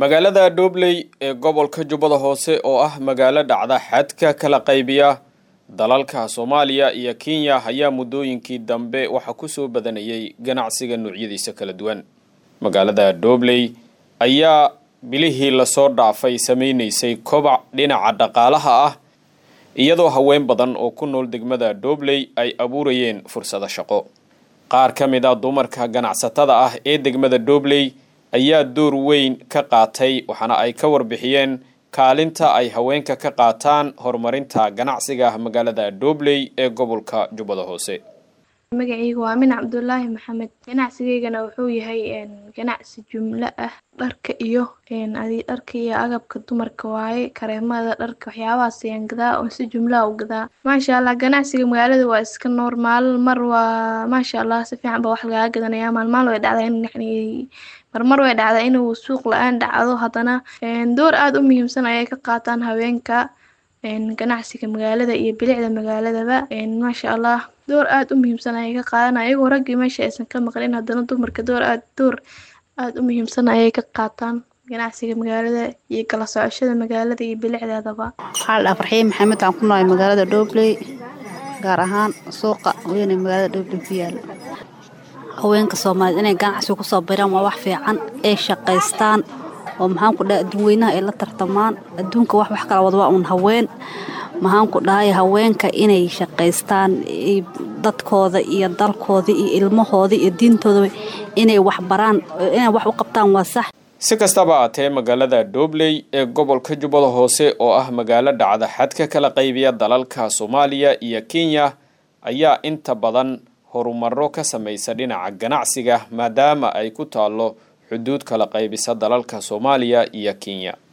magaalada Dobley ee gobolka Jubbada Hoose oo ah magaalo dhacda xadka kala qaybiya dalalka Soomaaliya iyo Kenya ayaa muddooyinkii dambe waxa ku soo badanayay ganacsiga noocyadiisa kala duwan. magaalada Dobley ayaa bilihii la soo dhaafay sameeyay kobac dhinaca dhaqaalaha ah iyadoo haween badan oo ku nool degmada Dobley ay abuurayeen fursado shaqo. qaar ka mid ah dumarka ganacsatada ah ee degmada Dobley ayaa door weyn ka qaatay waxana ay ka warbixiyeen kaalinta ay haweenka ka qaataan horumarinta ganacsiga magaalada Dobley ee gobolka Jubbada Hoose. magacaygu waa Min Cabdullaahi Maxamed. ganacsigeygana wuxuu yahay ganacsi jumla ah, dharka iyo agabka dumarka waaye, kareemada, dharka, waxyaabahaas ayaan gadaa oo si jumla u gadaa. maasha Allah ganacsiga magaalada waa iska normal, mar waa maasha Allah si fiican ba wax laga gadanaya. maalmaal way dhacdaa mar way dhacdaa inuu suuq la'aan dhacdo, haddana door aad u muhiimsan ayay ka qaataan haweenka ganacsiga magaalada iyo bilicda magaaladaba. maasha Allah door aad u muhiimsan ayay ka qaadanayaan, iyagoo ragii meesha aysan ka maqlin, haddana dumarka door aad u muhiimsan ayay ka qaataan ganacsiga magaalada iyo kala socoshada magaalada iyo bilicdeedaba. Farxiin Maxamed aan ku noolahay magaalada Dobley, gaar ahaan suuqa weyn ee magaalada Dobley ku yaal. haweenka Soomaaliyeed inay ganacsi ku soo biiraan waa wax fiican, ay shaqaystaan oo maxaan ku dhahay dadweynaha ay la tartamaan. adduunka wax kala wada waa un haween. maxaan ku dhahay haweenka inay shaqaystaan dadkooda iyo dalkooda iyo ilmahooda iyo diintooda inay wax baraan, inay wax u qabtaan waa sax. si kastaba ahaatee magaalada Dobley ee gobolka Jubbada Hoose oo ah magaalo dhacda xadka kala qaybiya dalalka Soomaaliya iyo Kenya ayaa inta badan horumaro ka samaysa dhinaca ganacsiga maadaama ay ku taalo xuduud kala qaybisa dalalka Soomaaliya iyo Kenya.